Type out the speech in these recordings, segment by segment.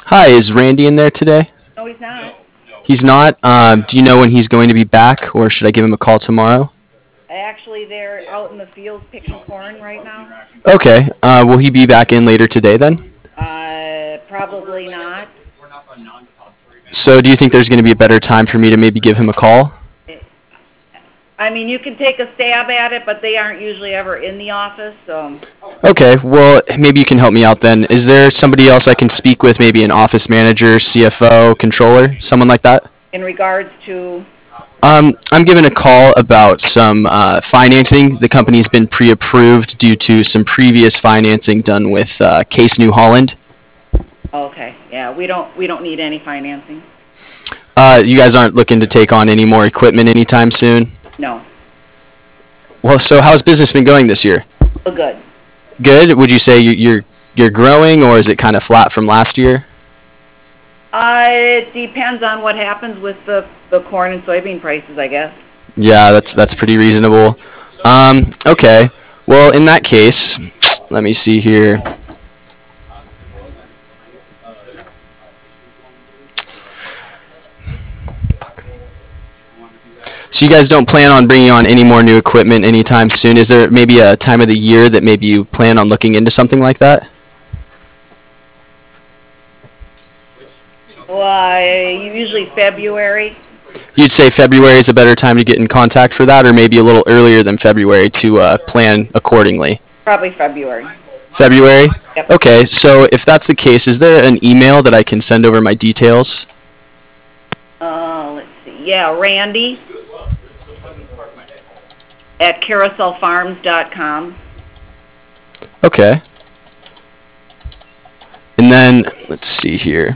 Hi, is Randy in there today? No, he's not. He's not. Do you know when he's going to be back, or should I give him a call tomorrow? Actually, they're out in the field picking corn right now. Okay. Will he be back in later today then? Probably not. So, do you think there's going to be a better time for me to maybe give him a call? I mean, you can take a stab at it, but they aren't usually ever in the office. So, Okay. Well, maybe you can help me out then. Is there somebody else I can speak with? Maybe an office manager, CFO, controller, someone like that? in regards to, I'm given a call about some financing. The company's been pre-approved due to some previous financing done with Case New Holland. okay, yeah, we don't need any financing. You guys aren't looking to take on any more equipment anytime soon? No, Well, so how's business been going this year? well, good. Good. Would you say you're growing, or is it kind of flat from last year? It depends on what happens with the corn and soybean prices, I guess. Yeah, that's pretty reasonable. Okay. Well, in that case, let me see here. So you guys don't plan on bringing on any more new equipment anytime soon? Is there maybe a time of the year that maybe you plan on looking into something like that? Well, usually February, You'd say February is a better time to get in contact for that, or maybe a little earlier than February to plan accordingly? probably February. February? Yep. Okay, so if that's the case, is there an email that I can send over my details? Let's see. Yeah, Randy at carouselfarms.com. Okay. And then, let's see here.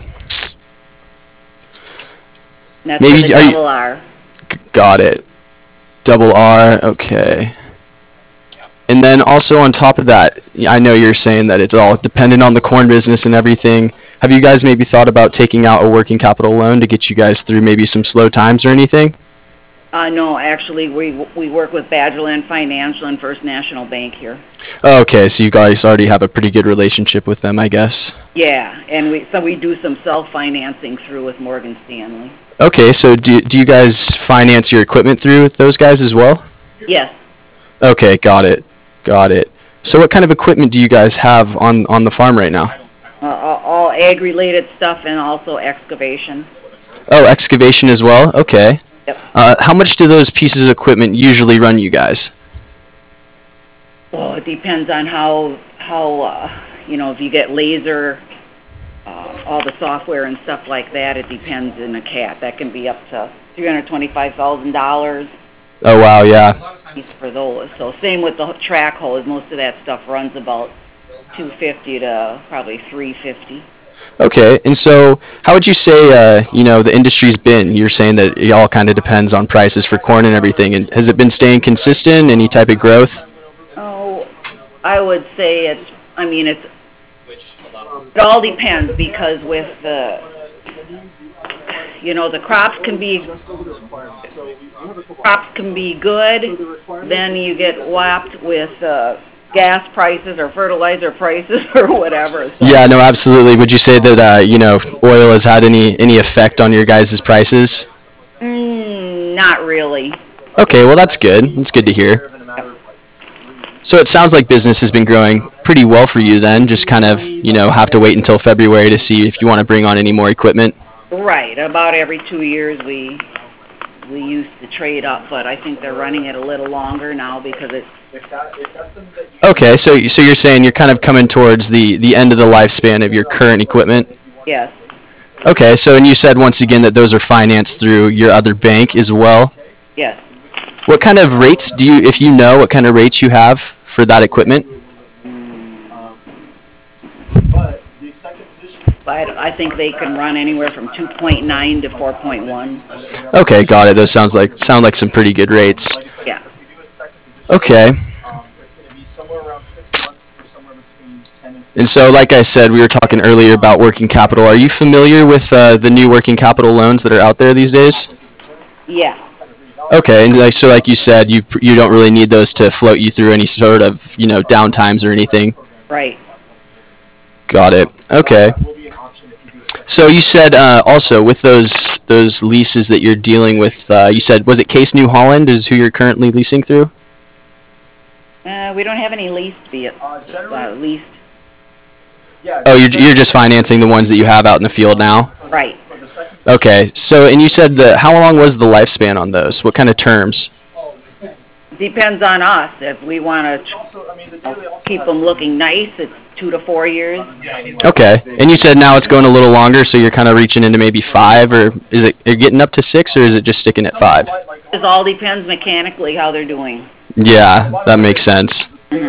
And that's Maybe with a are you double R. got it. Double R, okay. And then also on top of that, I know you're saying that it's all dependent on the corn business and everything. Have you guys maybe thought about taking out a working capital loan to get you guys through maybe some slow times or anything? No, actually, we work with Badgerland Financial and First National Bank here. Okay, so you guys already have a pretty good relationship with them, I guess. Yeah, and we do some self-financing through with Morgan Stanley. Okay, so do you guys finance your equipment through those guys as well? Yes, Okay, got it. Got it. So what kind of equipment do you guys have on the farm right now? all ag-related stuff and also excavation. Oh, excavation as well? Okay. Yep. How much do those pieces of equipment usually run you guys? Well, it depends on how if you get laser, all the software and stuff like that. It depends in a cat. That can be up to $325,000 Oh, wow, yeah. for those. So same with the track hose. Most of that stuff runs about 250 to probably 350. Okay, and so how would you say, the industry's been? You're saying that it all kind of depends on prices for corn and everything, and has it been staying consistent? Any type of growth? Oh, I would say it all depends because with the crops can be good, then you get whapped with gas prices or fertilizer prices or whatever. So, Yeah, no, absolutely. Would you say that, oil has had any effect on your guys' prices? not really. Okay, well, that's good. That's good to hear. So it sounds like business has been growing pretty well for you then, just kind of, have to wait until February to see if you want to bring on any more equipment. Right, about every 2 years we used to trade up, but I think they're running it a little longer now because it's Okay, so you're saying you're kind of coming towards the end of the lifespan of your current equipment? yes, Okay, so and you said once again that those are financed through your other bank as well. yes. What kind of rates do you, if you know what kind of rates you have for that equipment? But I think they can run anywhere from 2.9 to 4.1. Okay, got it. Those sound like some pretty good rates. Yeah. Okay. And so, like I said, we were talking earlier about working capital. Are you familiar with the new working capital loans that are out there these days? Yeah. Okay, and like you said, you don't really need those to float you through any sort of down times or anything. Right. Got it. Okay. So you said also with those leases that you're dealing with, you said was it Case New Holland is who you're currently leasing through? We don't have any leased leased, Oh, you're just financing the ones that you have out in the field now. right. Okay. So and you said how long was the lifespan on those? What kind of terms? Depends on us. If we want to keep them looking nice, it's 2 to 4 years. Okay. And you said now it's going a little longer, so you're kind of reaching into maybe 5, or is it you're getting up to 6, or is it just sticking at 5? It all depends mechanically how they're doing. Yeah, that makes sense.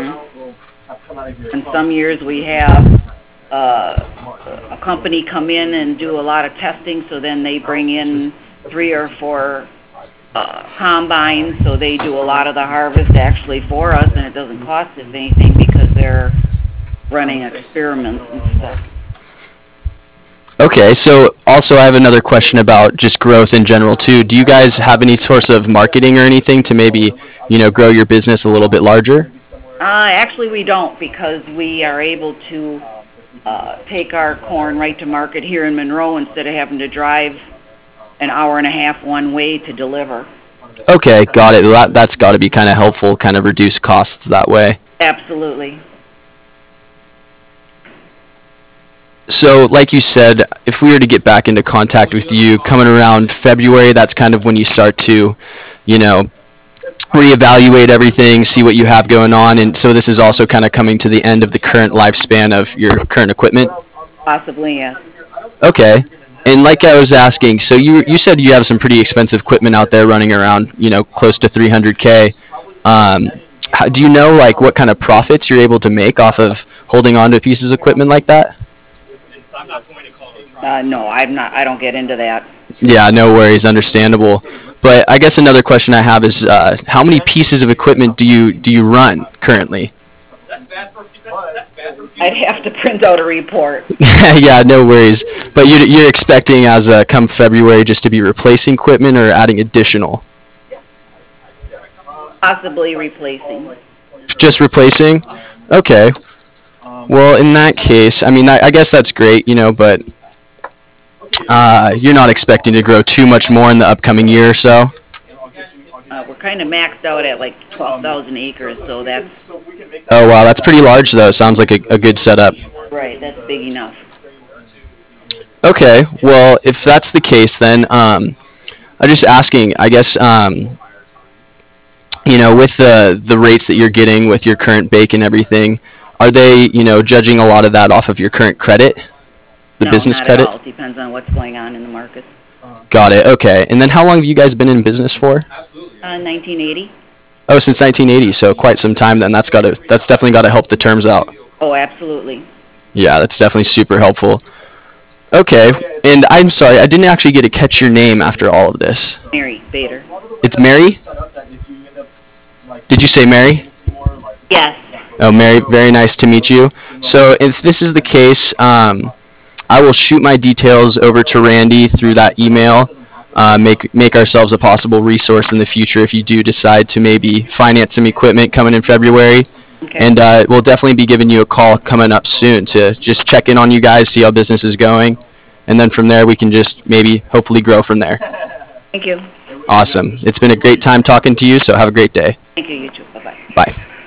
In some years, we have a company come in and do a lot of testing, so then they bring in 3 or 4 combines, so they do a lot of the harvest actually for us, and it doesn't cost us anything because they're running experiments and stuff. Okay, so also I have another question about just growth in general too. Do you guys have any source of marketing or anything to maybe, grow your business a little bit larger? Actually, we don't, because we are able to take our corn right to market here in Monroe instead of having to drive an hour and a half one way to deliver. Okay, got it. That's got to be kind of helpful, kind of reduce costs that way. Absolutely. So, like you said, if we were to get back into contact with you coming around February, that's kind of when you start to, reevaluate everything, see what you have going on, and so this is also kind of coming to the end of the current lifespan of your current equipment? Possibly, yes. Okay. And like I was asking, so you said you have some pretty expensive equipment out there running around, close to 300K. Do you know like what kind of profits you're able to make off of holding on to pieces of equipment like that? No, I'm not. I don't get into that. Yeah, no worries, understandable. But I guess another question I have is, how many pieces of equipment do you run currently? I'd have to print out a report. Yeah, no worries. But you're expecting as come February just to be replacing equipment or adding additional? Possibly replacing. Just replacing? Okay. Well, in that case, I mean, I guess that's great, but you're not expecting to grow too much more in the upcoming year or so? We're kind of maxed out at like 12,000 acres, so that's... Oh, wow, that's pretty large, though. Sounds like a good setup. Right, that's big enough. Okay, well, if that's the case, then I'm just asking, I guess, with the rates that you're getting with your current bake and everything, are they, judging a lot of that off of your current credit? The business not credit? At all. It depends on what's going on in the market. Got it, okay. And then how long have you guys been in business for? 1980. Oh, since 1980, so quite some time then. That's definitely got to help the terms out. Oh, absolutely. Yeah, that's definitely super helpful. Okay, and I'm sorry, I didn't actually get to catch your name after all of this. Mary Bader. It's Mary? Did you say Mary? Yes. Oh, Mary, very nice to meet you. So if this is the case, I will shoot my details over to Randy through that email. Make ourselves a possible resource in the future if you do decide to maybe finance some equipment coming in February. Okay. And we'll definitely be giving you a call coming up soon to just check in on you guys, see how business is going. And then from there, we can just maybe hopefully grow from there. Thank you. Awesome. It's been a great time talking to you, so have a great day. Thank you, you too. Bye-bye. Bye.